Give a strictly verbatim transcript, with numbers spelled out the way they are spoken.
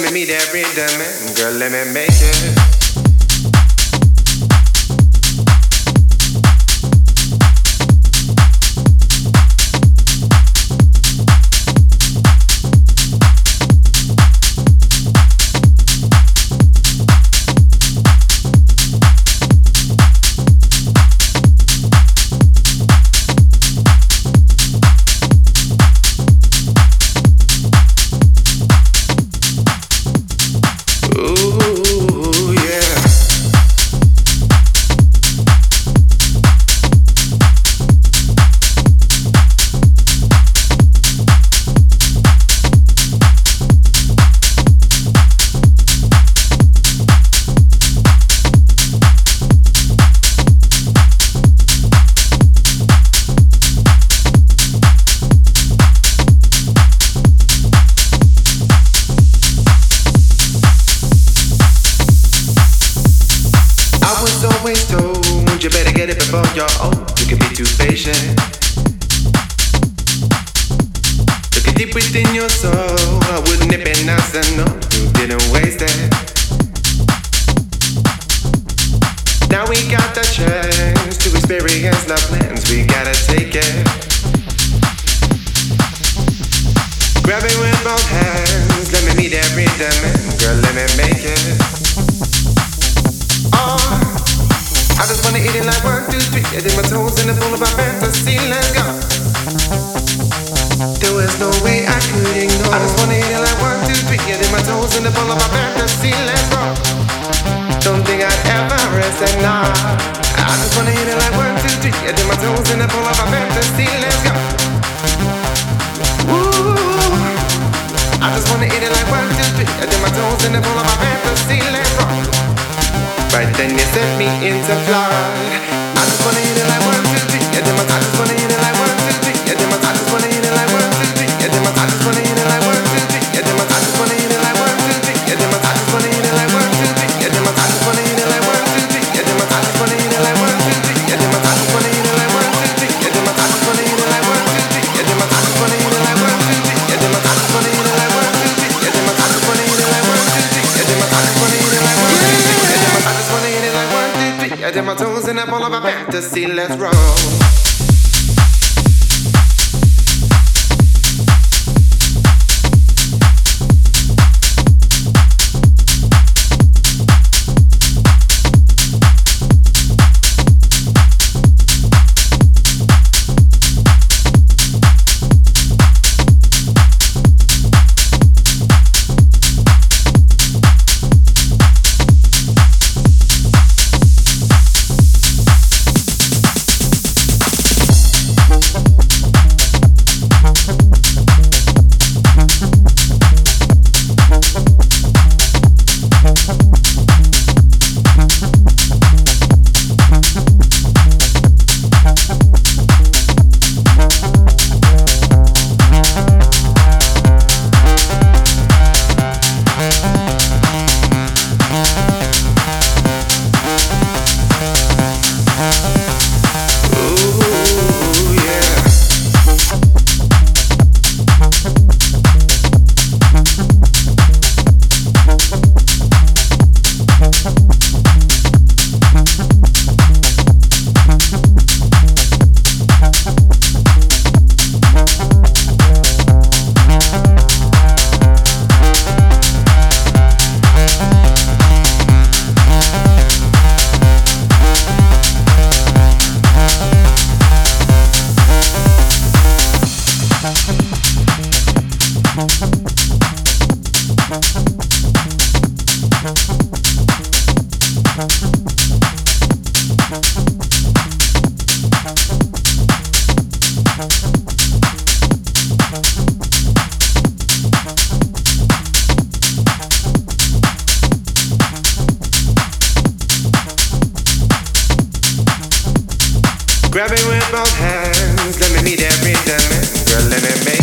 me meet that rhythm, and girl, let me make it. Always told you better get it before you're old. You can be too patient. Look deep within your soul. Wouldn't it be nice to know you didn't waste it? Now we got the chance to experience love plans. We gotta take it. Grab it with both hands. Let me meet that rhythm, and girl, let me make it. Oh, I just wanna eat it like one, two, three. I did my toes in the pool of my fantasy. Let's go. There was no way I could ignore. I just wanna eat it like one, two, three. I did my toes in the pool of my fantasy. Let's go. Don't think I'd ever rest at night. I just wanna eat it like one, two, three. I did my toes in the pool of my fantasy. Let's go. Ooh, I just wanna eat it like one, two, three. I did my toes in the pool of my fantasy. Let's go. Right then you set me into flight. I just wanna hit it like one, two, three. Yeah, then my I just wanna hit it like one, two, three. Yeah, then my I just wanna hit it like one, two, three. Yeah, then my I just wanna hit it like one, two, three. Yeah, then my I just wanna hit it like one, two, three. Yeah, then my I just wanna hit it like one, two, three. Yeah, then my I just wanna hit it like one, two, three. Yeah, then my I just wanna hit it like one, two, three. Yeah, then my I just wanna hit it like one, two, three. Yeah, then my I just wanna hit it like one, two, three. Yeah, then my I just wanna hit it like one, two, three. Yeah, then my I just wanna hit it like one, two, three. Yeah, then my I just wanna hit it like one, two, three. Yeah, then my I just wanna hit it like one, two, three. Yeah, then my I just wanna hit it like one, two, three. I did my toes in the ball of a fantasy. Let's roll. Grab it with both hands. Let me meet that rhythm, girl, let me make